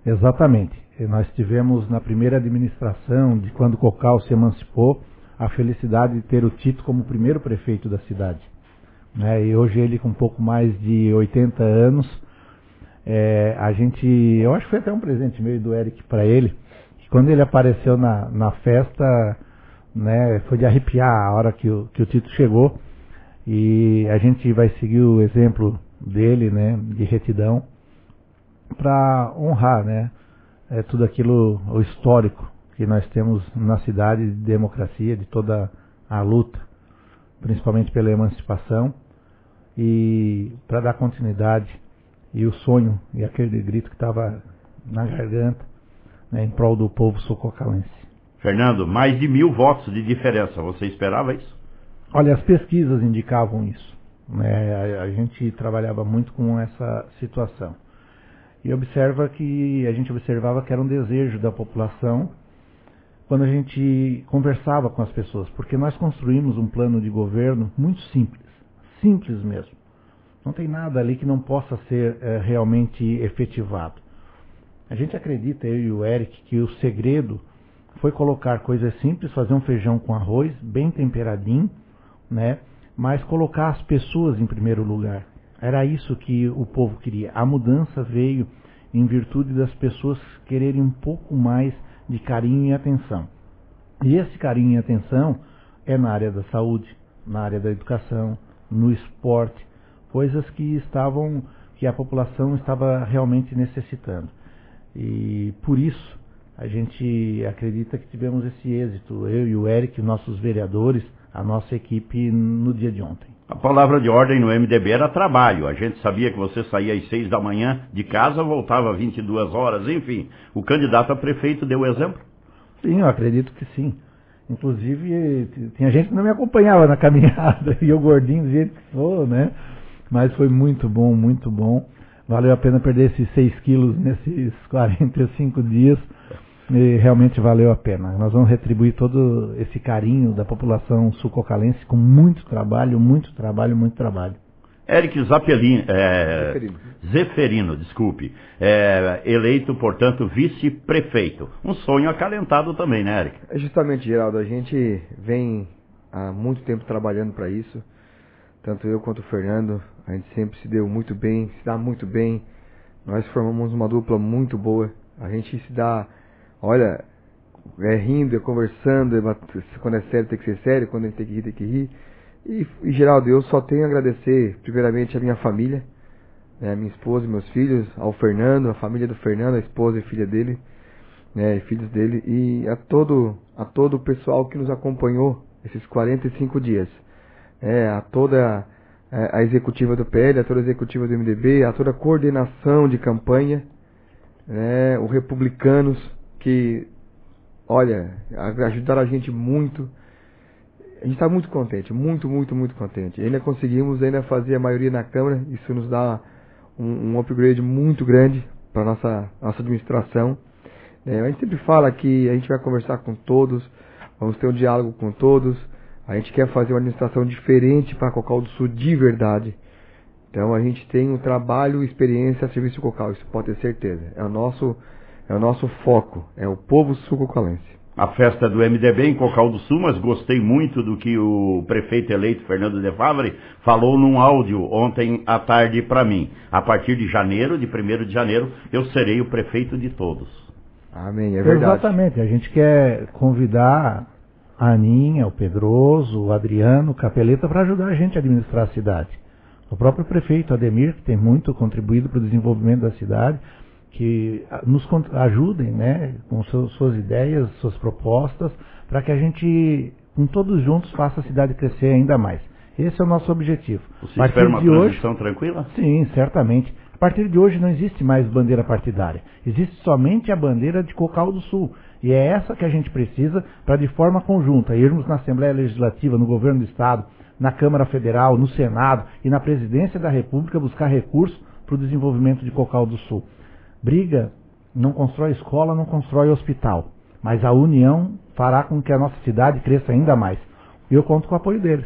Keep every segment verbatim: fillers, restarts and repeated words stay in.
Exatamente. E nós tivemos na primeira administração, de quando Cocal se emancipou, a felicidade de ter o Tito como primeiro prefeito da cidade. Né? E hoje ele com um pouco mais de oitenta anos, é, a gente, eu acho que foi até um presente meu e do Eric para ele, que quando ele apareceu na, na festa, né, foi de arrepiar a hora que o, que o Tito chegou, e a gente vai seguir o exemplo dele, né, de retidão, para honrar, né, é, tudo aquilo, o histórico que nós temos na cidade de democracia, de toda a luta, principalmente pela emancipação, e para dar continuidade e o sonho e aquele grito que estava na garganta, né, em prol do povo sul-cocalense. Fernando, mais de mil votos de diferença, você esperava isso? Olha, as pesquisas indicavam isso, né? a, a gente trabalhava muito com essa situação. E observa que a gente observava que era um desejo da população quando a gente conversava com as pessoas, porque nós construímos um plano de governo muito simples, simples mesmo. Não tem nada ali que não possa ser é, realmente efetivado. A gente acredita, eu e o Eric, que o segredo foi colocar coisas simples, fazer um feijão com arroz, bem temperadinho, né? Mas colocar as pessoas em primeiro lugar. Era isso que o povo queria. A mudança veio em virtude das pessoas quererem um pouco mais de carinho e atenção. E esse carinho e atenção é na área da saúde, na área da educação, no esporte, coisas que estavam, que a população estava realmente necessitando. E por isso a gente acredita que tivemos esse êxito, eu e o Eric, nossos vereadores, a nossa equipe no dia de ontem. A palavra de ordem no M D B era trabalho. A gente sabia que você saía às seis da manhã de casa, voltava às vinte e duas horas, enfim. O candidato a prefeito deu o exemplo? Sim, eu acredito que sim. Inclusive, tinha gente que não me acompanhava na caminhada, e eu gordinho do jeito que sou, né? Mas foi muito bom, muito bom. Valeu a pena perder esses seis quilos nesses quarenta e cinco dias. E realmente valeu a pena. Nós vamos retribuir todo esse carinho da população sul-cocalense com muito trabalho, muito trabalho, muito trabalho. Eric Zapelin, é, Zeferino. Zeferino, desculpe, é, eleito, portanto, vice-prefeito. Um sonho acalentado também, né, Eric? É justamente, Geraldo, a gente vem há muito tempo trabalhando para isso. Tanto eu quanto o Fernando, a gente sempre se deu muito bem, se dá muito bem. Nós formamos uma dupla muito boa. A gente se dá... Olha, é rindo, é conversando, é, quando é sério tem que ser sério, quando a gente tem que rir, tem que rir. E, e Geraldo, eu só tenho a agradecer, primeiramente, a minha família, né, a minha esposa e meus filhos, ao Fernando, a família do Fernando, a esposa e filha dele, né, e filhos dele, e a todo, a todo o pessoal que nos acompanhou esses quarenta e cinco dias. É, a toda a, a executiva do P L, a toda a executiva do M D B, a toda a coordenação de campanha, né, os republicanos, que, olha, ajudaram a gente muito. A gente está muito contente, muito, muito, muito contente. Ainda conseguimos ainda fazer a maioria na Câmara, isso nos dá um, um upgrade muito grande para a nossa, nossa administração. É, a gente sempre fala que a gente vai conversar com todos, vamos ter um diálogo com todos, a gente quer fazer uma administração diferente para Cocal do Sul de verdade. Então a gente tem um trabalho e experiência a serviço de Cocal, isso pode ter certeza. É o nosso... É o nosso foco, é o povo sul-cocalense. A festa do M D B em Cocal do Sul, mas gostei muito do que o prefeito eleito, Fernando de Favre, falou num áudio ontem à tarde para mim. A partir de janeiro, de primeiro de janeiro, eu serei o prefeito de todos. Amém, é verdade. Exatamente, a gente quer convidar a Aninha, o Pedroso, o Adriano, o Capeleta para ajudar a gente a administrar a cidade. O próprio prefeito Ademir, que tem muito contribuído para o desenvolvimento da cidade, que nos ajudem, né, com suas, suas ideias, suas propostas, para que a gente, com todos juntos, faça a cidade crescer ainda mais. Esse é o nosso objetivo. Você espera uma transição tranquila? Sim, certamente. A partir de hoje não existe mais bandeira partidária. Existe somente a bandeira de Cocal do Sul. E é essa que a gente precisa para, de forma conjunta, irmos na Assembleia Legislativa, no Governo do Estado, na Câmara Federal, no Senado e na Presidência da República buscar recursos para o desenvolvimento de Cocal do Sul. Briga não constrói escola, não constrói hospital, mas a união fará com que a nossa cidade cresça ainda mais. E eu conto com o apoio deles.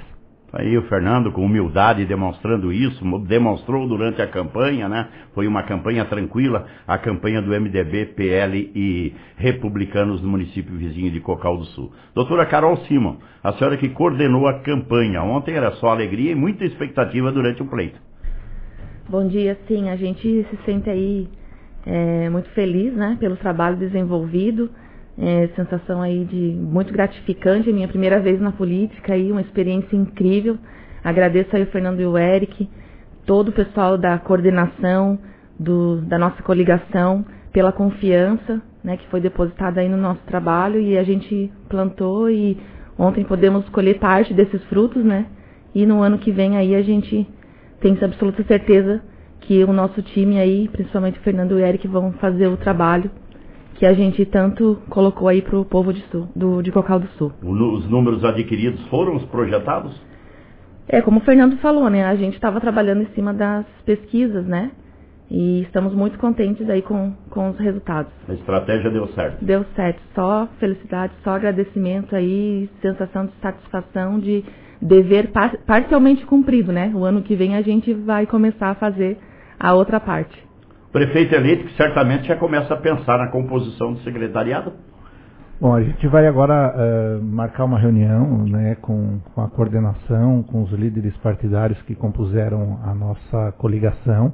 Aí o Fernando, com humildade, demonstrando isso, demonstrou durante a campanha, né? Foi uma campanha tranquila, a campanha do M D B, P L e Republicanos do município vizinho de Cocal do Sul. Doutora Carol Simon, a senhora que coordenou a campanha, ontem era só alegria e muita expectativa durante o pleito. Bom dia, sim, a gente se sente aí é, muito feliz, né, pelo trabalho desenvolvido. É, sensação aí de muito gratificante, minha primeira vez na política aí, uma experiência incrível. Agradeço aí o Fernando e o Eric, todo o pessoal da coordenação, do, da nossa coligação, pela confiança, né, que foi depositada aí no nosso trabalho, e a gente plantou e ontem podemos colher parte desses frutos, né, e no ano que vem aí a gente tem absoluta certeza que o nosso time aí, principalmente o Fernando e o Eric, vão fazer o trabalho que a gente tanto colocou aí para o povo de, sul, do, de Cocal do Sul. Os números adquiridos foram os projetados? É, como o Fernando falou, né, a gente estava trabalhando em cima das pesquisas, né, e estamos muito contentes aí com, com os resultados. A estratégia deu certo? Deu certo, só felicidade, só agradecimento aí, sensação de satisfação, de dever par parcialmente cumprido, né, o ano que vem a gente vai começar a fazer a outra parte. Prefeito eleito que certamente já começa a pensar na composição do secretariado? Bom, a gente vai agora uh, marcar uma reunião, né, com, com a coordenação, com os líderes partidários que compuseram a nossa coligação,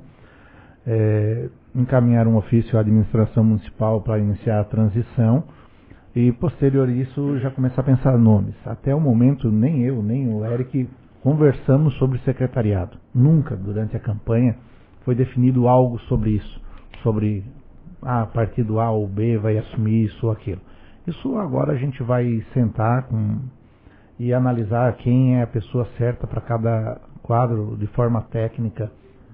é, encaminhar um ofício à administração municipal para iniciar a transição e, posterior a isso, já começar a pensar nomes. Até o momento, nem eu, nem o Eric conversamos sobre secretariado. Nunca, durante a campanha, foi definido algo sobre isso, sobre ah, partido A ou B vai assumir isso ou aquilo. Isso agora a gente vai sentar com, e analisar quem é a pessoa certa para cada quadro de forma técnica,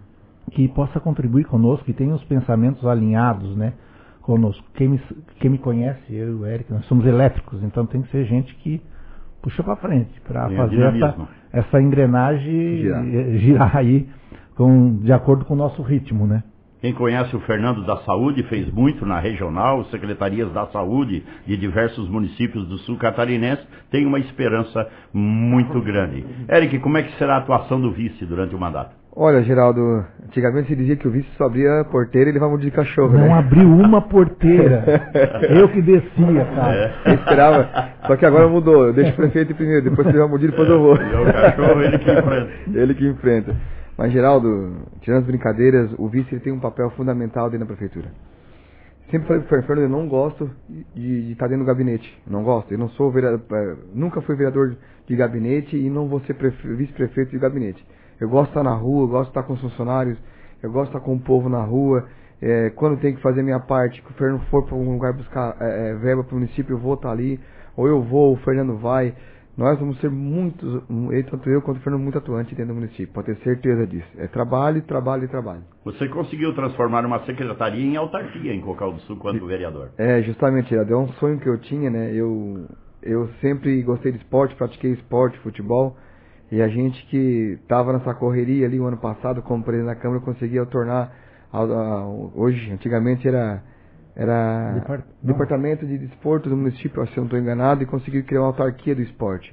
que possa contribuir conosco, que tenha os pensamentos alinhados, né, conosco. Quem me, quem me conhece, eu e o Eric, nós somos elétricos, então tem que ser gente que puxa para frente, para fazer essa, essa engrenagem girar, girar aí, Com, de acordo com o nosso ritmo, né? Quem conhece o Fernando da Saúde fez muito na regional, secretarias da saúde de diversos municípios do sul catarinense, tem uma esperança muito grande. Eric, como é que será a atuação do vice durante o mandato? Olha, Geraldo, antigamente se dizia que o vice só abria a porteira e levava um de cachorro, Não né? abriu uma porteira. Eu que descia, cara. É. Eu esperava, só que agora mudou. Eu deixo o prefeito primeiro, depois se levar mordido, depois eu vou. E o cachorro, ele que enfrenta. Ele que enfrenta. Mas, Geraldo, tirando as brincadeiras, o vice ele tem um papel fundamental dentro da prefeitura. Sempre falei para o Fernando, eu não gosto de, de estar dentro do gabinete. Não gosto. Eu não sou vereador, nunca fui vereador de gabinete e não vou ser vice-prefeito de gabinete. Eu gosto de estar na rua, eu gosto de estar com os funcionários, eu gosto de estar com o povo na rua. É, quando tem que fazer a minha parte, que o Fernando for para um lugar buscar é, verba para o município, eu vou estar ali. Ou eu vou, o Fernando vai. Nós vamos ser muitos, tanto eu quanto o Fernando, muito atuante dentro do município, pode ter certeza disso. É trabalho, trabalho e trabalho. Você conseguiu transformar uma secretaria em autarquia em Cocal do Sul quanto vereador. É, justamente, é um sonho que eu tinha, né? Eu, eu sempre gostei de esporte, pratiquei esporte, futebol, e a gente que estava nessa correria ali o ano passado, como presidente da Câmara, conseguia tornar, a, a, hoje, antigamente era... Era Depart... Departamento de Desporto do município, se eu não estou enganado, e conseguiu criar uma autarquia do esporte.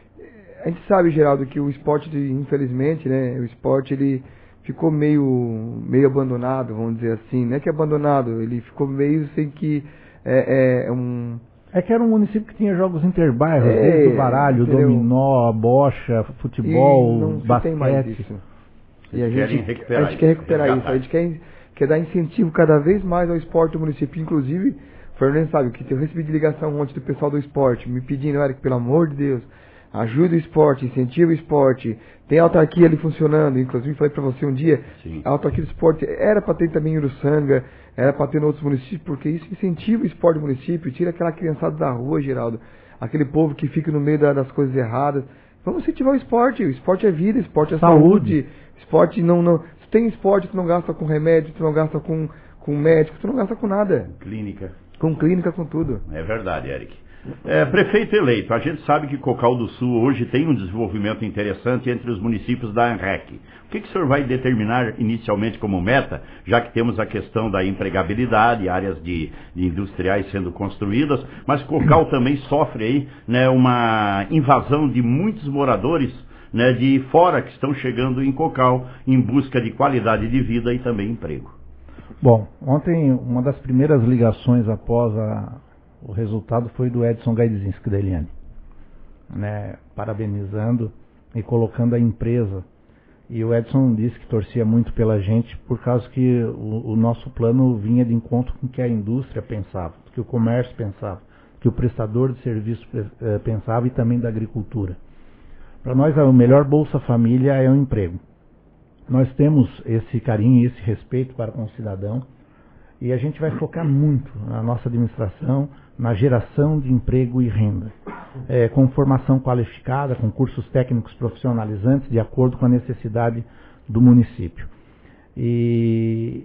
A gente sabe, Geraldo, que o esporte, infelizmente, né, o esporte ele ficou meio, meio abandonado, vamos dizer assim. Não é que é abandonado, ele ficou meio sem que... É, é, um... é que era um município que tinha jogos interbairros, é, desde o baralho, entendeu? Dominó, bocha, futebol, e não basquete. Tem mais isso. E a gente, recuperar a gente quer recuperar isso, a gente quer... quer dar incentivo cada vez mais ao esporte do município. Inclusive, o Fernando sabe que eu recebi de ligação ontem do pessoal do esporte, me pedindo, Eric, pelo amor de Deus, ajuda o esporte, incentiva o esporte, tem a autarquia ali funcionando. Inclusive, falei para você um dia, Sim. a autarquia do esporte era para ter também em Uruçanga, era para ter em outros municípios, porque isso incentiva o esporte do município, tira aquela criançada da rua, Geraldo, aquele povo que fica no meio da, das coisas erradas. Vamos incentivar o esporte, o esporte é vida, o esporte é saúde, saúde. Esporte não... não tem esporte, tu não gasta com remédio, tu não gasta com, com médico, tu não gasta com nada. Clínica. Com clínica, com tudo. É verdade, Eric. É, prefeito eleito, a gente sabe que Cocal do Sul hoje tem um desenvolvimento interessante entre os municípios da ANREC. O que, que o senhor vai determinar inicialmente como meta, já que temos a questão da empregabilidade, áreas de, de industriais sendo construídas, mas Cocal também sofre aí, né, uma invasão de muitos moradores né, de fora que estão chegando em Cocal em busca de qualidade de vida e também emprego. Bom, ontem uma das primeiras ligações após a, o resultado foi do Edson Gaidzinski da Eliane, né, parabenizando e colocando a empresa. E o Edson disse que torcia muito pela gente por causa que o, o nosso plano vinha de encontro com o que a indústria pensava, que o comércio pensava, que o prestador de serviço eh, pensava e também da agricultura. Para nós, o melhor Bolsa Família é o emprego. Nós temos esse carinho e esse respeito para com o cidadão e a gente vai focar muito na nossa administração, na geração de emprego e renda, é, com formação qualificada, com cursos técnicos profissionalizantes, de acordo com a necessidade do município. E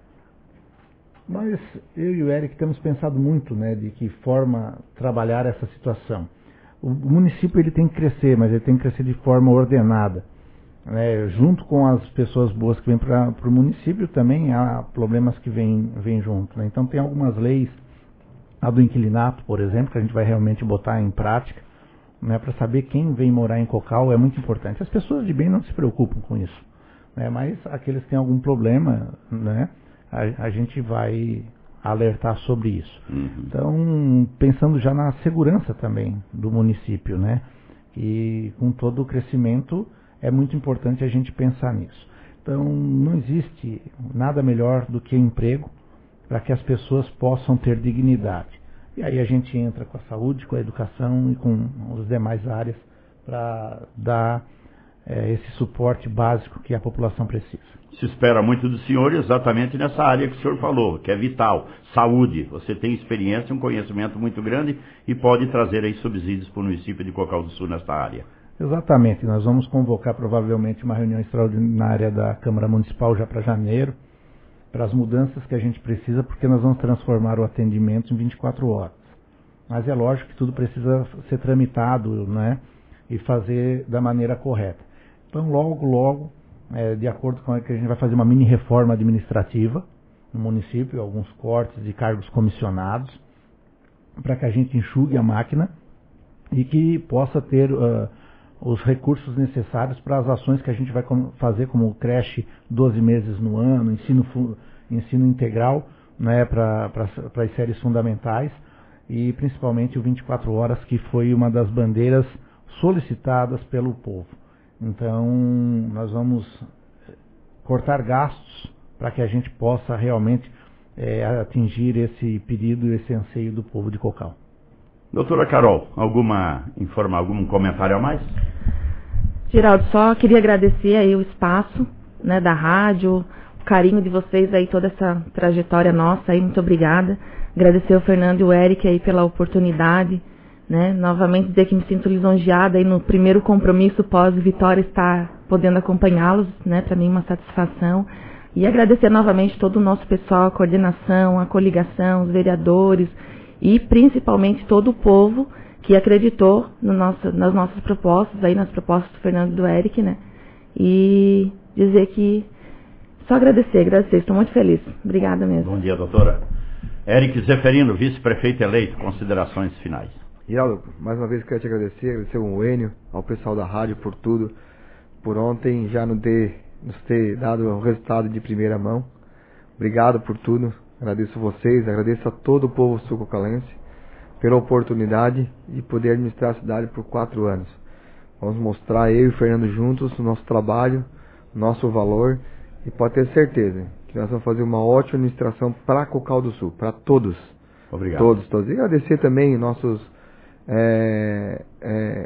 nós, eu e o Eric, temos pensado muito, né, de que forma trabalhar essa situação. O, o município ele tem que crescer, mas ele tem que crescer de forma ordenada. Né, junto com as pessoas boas que vêm para o município, também há problemas que vêm, vêm junto. Né? Então tem algumas leis, a do inquilinato, por exemplo, que a gente vai realmente botar em prática, né, para saber quem vem morar em Cocal é muito importante. As pessoas de bem não se preocupam com isso, né, mas aqueles que têm algum problema, né, a, a gente vai alertar sobre isso. Uhum. Então, pensando já na segurança também do município, né, e com todo o crescimento é muito importante a gente pensar nisso. Então, não existe nada melhor do que emprego para que as pessoas possam ter dignidade. E aí a gente entra com a saúde, com a educação e com as demais áreas para dar é, esse suporte básico que a população precisa. Se espera muito do senhor exatamente nessa área que o senhor falou, que é vital, saúde. Você tem experiência, um conhecimento muito grande e pode trazer aí subsídios para o município de Cocal do Sul nesta área. Exatamente, nós vamos convocar provavelmente uma reunião extraordinária da Câmara Municipal já para janeiro, para as mudanças que a gente precisa, porque nós vamos transformar o atendimento em vinte e quatro horas. Mas é lógico que tudo precisa ser tramitado, né, e fazer da maneira correta. Então, logo, logo, é, de acordo com a que a gente vai fazer uma mini reforma administrativa no município, alguns cortes de cargos comissionados, para que a gente enxugue a máquina e que possa ter uh, os recursos necessários para as ações que a gente vai fazer, como creche doze meses no ano, ensino, ensino integral, né, para as séries fundamentais e principalmente o vinte e quatro horas, que foi uma das bandeiras solicitadas pelo povo. Então, nós vamos cortar gastos para que a gente possa realmente é, atingir esse pedido, esse anseio do povo de Cocal. Doutora Carol, alguma informa, algum comentário a mais? Geraldo, só queria agradecer aí o espaço, né, da rádio, o carinho de vocês aí, toda essa trajetória nossa aí, muito obrigada. Agradecer ao Fernando e o Eric aí pela oportunidade, né, novamente dizer que me sinto lisonjeada aí no primeiro compromisso pós-vitória estar podendo acompanhá-los, né, para mim uma satisfação. E agradecer novamente todo o nosso pessoal, a coordenação, a coligação, os vereadores, e principalmente todo o povo que acreditou no nosso, nas nossas propostas, aí nas propostas do Fernando e do Eric, né? E dizer que só agradecer, agradecer, estou muito feliz. Obrigada mesmo. Bom dia, doutora. Eric Zeferino, vice-prefeito eleito, considerações finais. Geraldo, mais uma vez quero te agradecer, agradecer ao Enio, ao pessoal da rádio por tudo, por ontem já nos ter, nos ter dado um resultado de primeira mão. Obrigado por tudo. Agradeço vocês, agradeço a todo o povo sul-cocalense pela oportunidade de poder administrar a cidade por quatro anos. Vamos mostrar, eu e o Fernando juntos, o nosso trabalho, o nosso valor, e pode ter certeza que nós vamos fazer uma ótima administração para Cocal do Sul, para todos. Obrigado. Todos, todos. E agradecer também nossos é, é,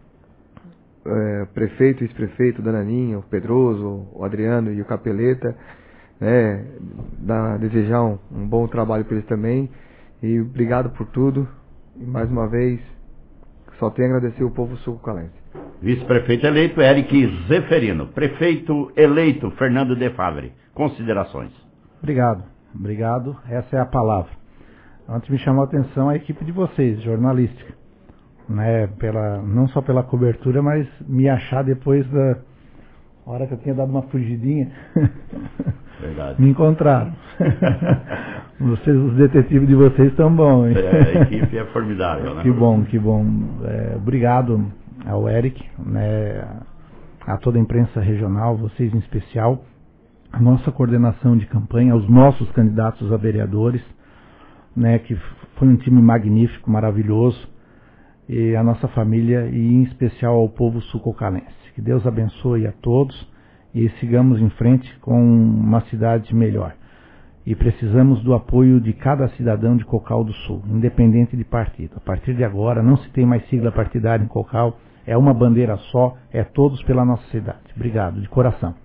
é, prefeito e ex-prefeito, Dananinha, o Pedroso, o Adriano e o Capeleta, né, da, desejar um, um bom trabalho para eles também, e obrigado por tudo, e mais uma vez só tenho a agradecer o povo sul-cocalense. Vice-prefeito eleito Eric Zeferino, prefeito eleito Fernando de Favre, considerações. Obrigado, obrigado, essa é a palavra. Antes me chamou a atenção a equipe de vocês, jornalística, né, pela, não só pela cobertura, mas me achar depois da hora que eu tinha dado uma fugidinha. Verdade. Me encontraram. Vocês, os detetives de vocês estão bons, hein? É, a equipe é formidável, né? Que bom, que bom. É, obrigado ao Eric, né, a toda a imprensa regional, vocês em especial, a nossa coordenação de campanha, aos nossos candidatos a vereadores, né, que foi um time magnífico, maravilhoso, e a nossa família e em especial ao povo sul-cocalense. Que Deus abençoe a todos e sigamos em frente com uma cidade melhor. E precisamos do apoio de cada cidadão de Cocal do Sul, independente de partido. A partir de agora não se tem mais sigla partidária em Cocal, é uma bandeira só, é todos pela nossa cidade. Obrigado, de coração.